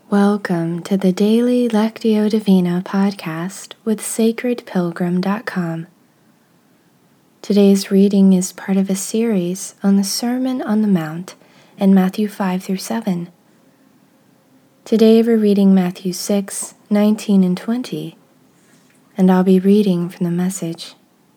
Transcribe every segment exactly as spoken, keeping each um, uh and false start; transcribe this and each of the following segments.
Welcome to the Daily Lectio Divina podcast with sacred pilgrim dot com. Today's reading is part of a series on the Sermon on the Mount in Matthew five through seven. Today we're reading Matthew six, nineteen and twenty, and I'll be reading from the Message.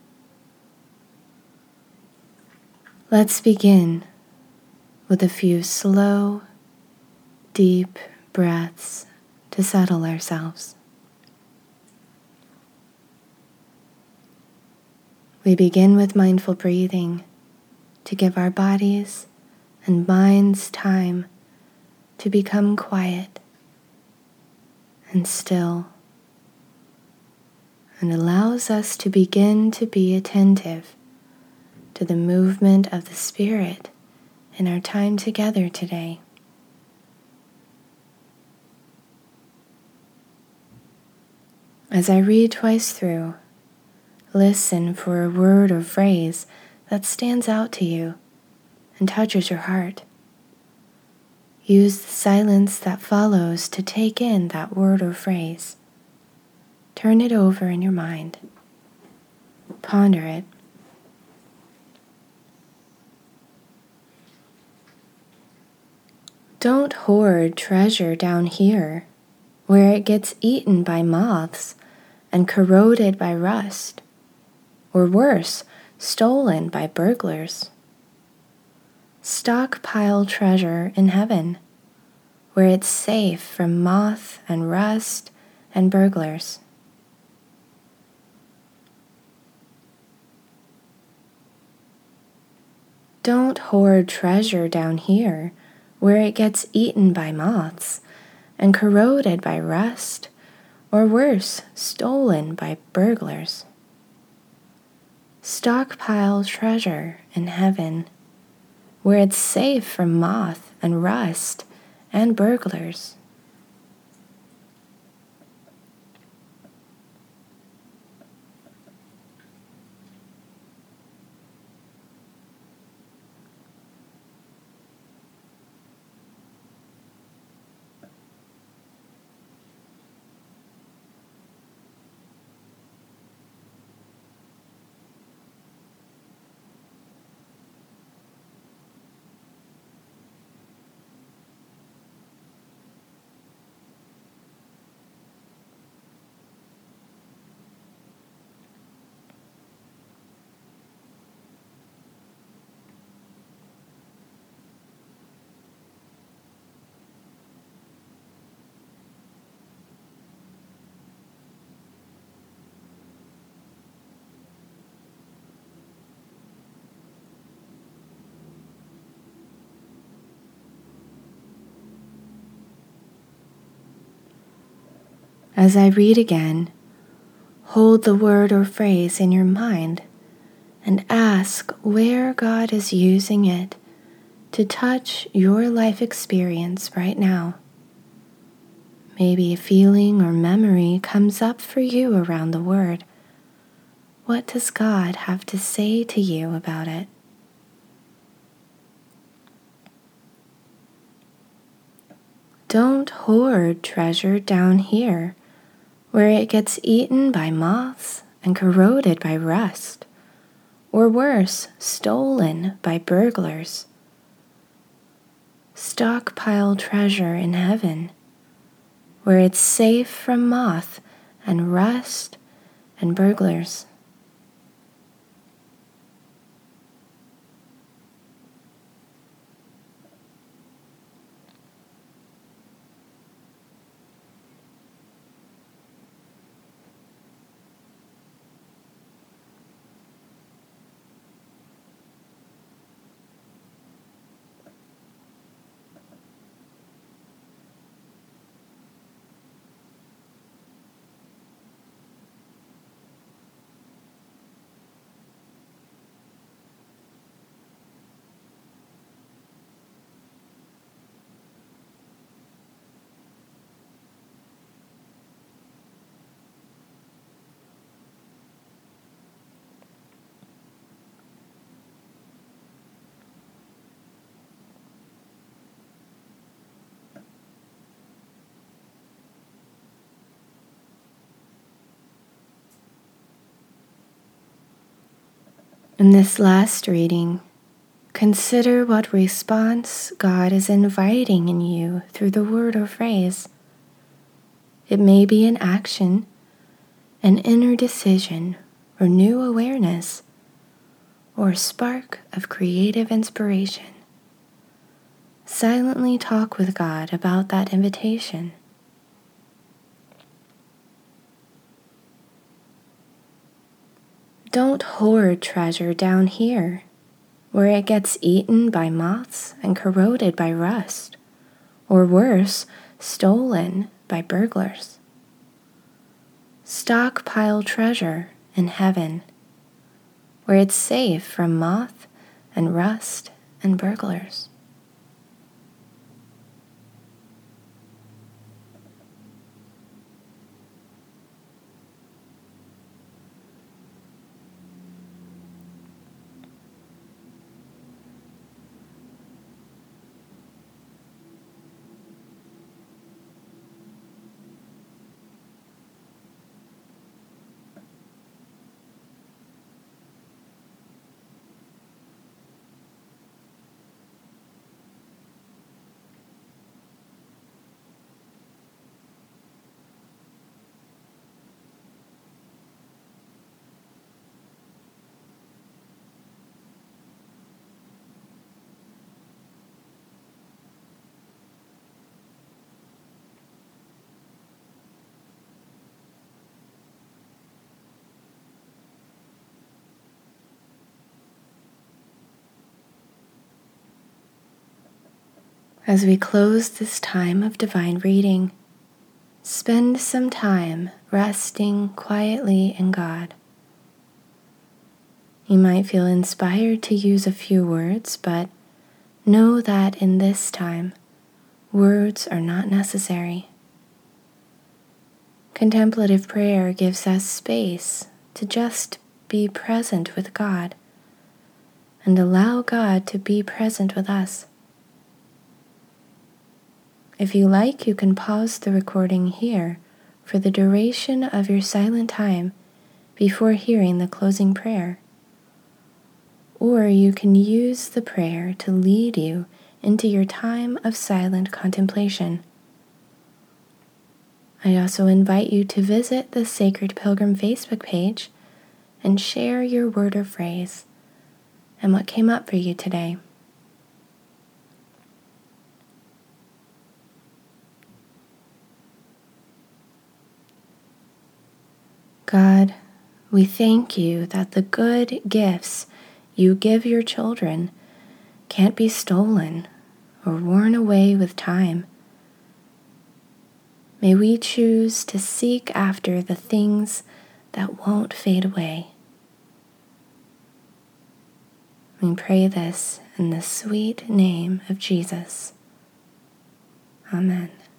Let's begin with a few slow, deep breaths to settle ourselves. We begin with mindful breathing to give our bodies and minds time to become quiet and still, and allows us to begin to be attentive to the movement of the Spirit in our time together today. As I read twice through, listen for a word or phrase that stands out to you and touches your heart. Use the silence that follows to take in that word or phrase. Turn it over in your mind. Ponder it. Don't hoard treasure down here, where it gets eaten by moths and corroded by rust, or worse, stolen by burglars. Stockpile treasure in heaven, where it's safe from moth and rust and burglars. Don't hoard treasure down here, where it gets eaten by moths and corroded by rust, or worse, stolen by burglars. Stockpile treasure in heaven, where it's safe from moth and rust and burglars. As I read again, hold the word or phrase in your mind and ask where God is using it to touch your life experience right now. Maybe a feeling or memory comes up for you around the word. What does God have to say to you about it? Don't hoard treasure down here, where it gets eaten by moths and corroded by rust, or worse, stolen by burglars. Stockpile treasure in heaven, where it's safe from moth and rust and burglars. In this last reading, consider what response God is inviting in you through the word or phrase. It may be an action, an inner decision, or new awareness, or a spark of creative inspiration. Silently talk with God about that invitation. Don't hoard treasure down here, where it gets eaten by moths and corroded by rust, or worse, stolen by burglars. Stockpile treasure in heaven, where it's safe from moth and rust and burglars. As we close this time of divine reading, spend some time resting quietly in God. You might feel inspired to use a few words, but know that in this time, words are not necessary. Contemplative prayer gives us space to just be present with God and allow God to be present with us. If you like, you can pause the recording here for the duration of your silent time before hearing the closing prayer. Or you can use the prayer to lead you into your time of silent contemplation. I also invite you to visit the Sacred Pilgrim Facebook page and share your word or phrase and what came up for you today. God, we thank you that the good gifts you give your children can't be stolen or worn away with time. May we choose to seek after the things that won't fade away. We pray this in the sweet name of Jesus. Amen.